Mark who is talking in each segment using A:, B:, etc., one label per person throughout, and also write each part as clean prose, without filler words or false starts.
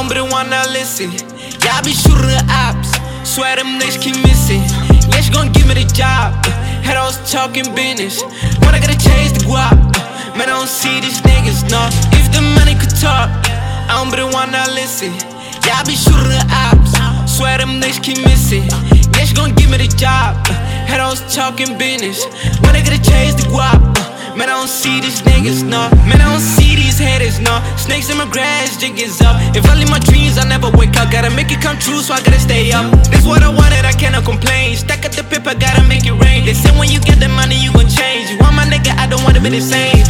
A: don't be the one that listen. Yeah, I be shooting the ops, swear them niggas keep missing. Yeah, she gon' give me the job, head on talking business. When I gotta chase the guap, man, I don't see these niggas, no. If the money could talk, I don't be the one that listen. Yeah, I be shooting the ops, swear them niggas keep missing. Yeah, she gon' give me the job, head on talking business. When I gotta chase the guap, man, I don't see these niggas, no. Man, I don't see these haters, no. Snakes in my grass, jiggers up. If I leave my dreams, I never wake up. Gotta make it come true, so I gotta stay up. This what I wanted, I cannot complain. Stack up the paper, gotta make it rain. They say when you get the money, you gon' change. You want my nigga, I don't wanna be the same.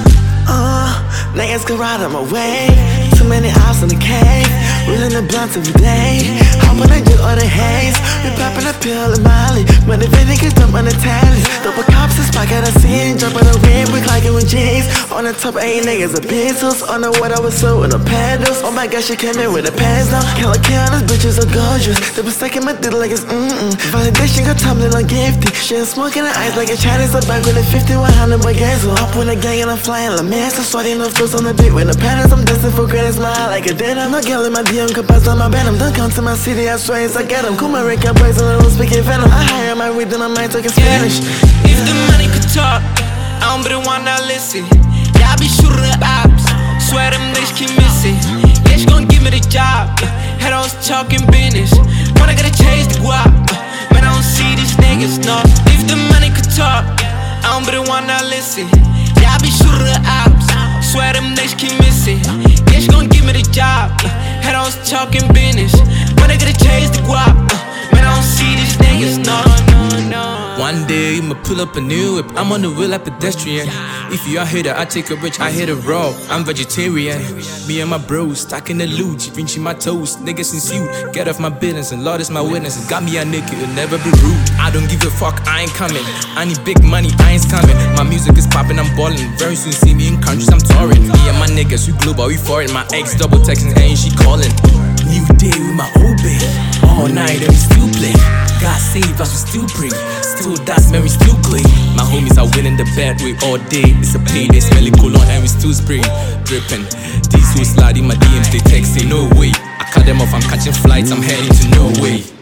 B: Niggas go right on my way. Too many hours in the cave, rolling the blunts every day. Hoping I do all the haze. We popping a pill in Mali, but if any niggas dump on the tallies. Double cops is back at the scene, jump on the rim, we clocking with jeans. On the top, 8 niggas are pencils. On the water with soul and the paddles. Oh my god, she came in with the pants down. Kill these bitches are gorgeous. They be sucking my dick like it's Validation got tumbling on gifty. She ain't smoking the ice like a Chinese. I'm back with a 5100 by gas. Up with a gang and I'm flying La Mesa. Sweating the flows on the beat with the patterns. I'm dancing for great and smile like a dead. I'm not killing my DM, pass on my bed. I'm done come to my city, I swear it's I get them. Cool my Rick, I praise and I don't speak in venom. I hire my weed and I might talk in Spanish.
A: If the money could talk, I don't be the one that listen. Yeah, I be shooting the ops, swear them niggas keep missing. Yeah, she gon' give me the job, head on talking business. When I gotta chase the guap, man, I don't see these niggas, no. If the money could talk, I don't be the one that listen. Yeah, I be shooting the ops, swear them niggas keep missing. Yeah, she gon' give me the job, head on talking business. When I gotta chase the guap, man, I don't see these niggas, no.
C: One day I'ma pull up a new whip, I'm on the wheel like pedestrian. If you a hater, I take a rich, I hit a raw. I'm vegetarian. Me and my bros, stacking the loot, pinching my toes, niggas in suit. Get off my business, and Lord is my witness. Got me a nigga, it'll never be rude. I don't give a fuck, I ain't coming. I need big money, I ain't coming. My music is popping, I'm balling. Very soon see me in countries, I'm touring. Me and my niggas, we global, we foreign. My ex double texting, ain't she calling? New day with my old babe. All night and we still play. God save us, we still pray. Still dance, man, we still clean. My homies are winning the bad way all day. It's a payday, smelling cologne and we still spray. Dripping. These who slide in my DMs, they text, say no way. I cut them off, I'm catching flights, I'm heading to Norway.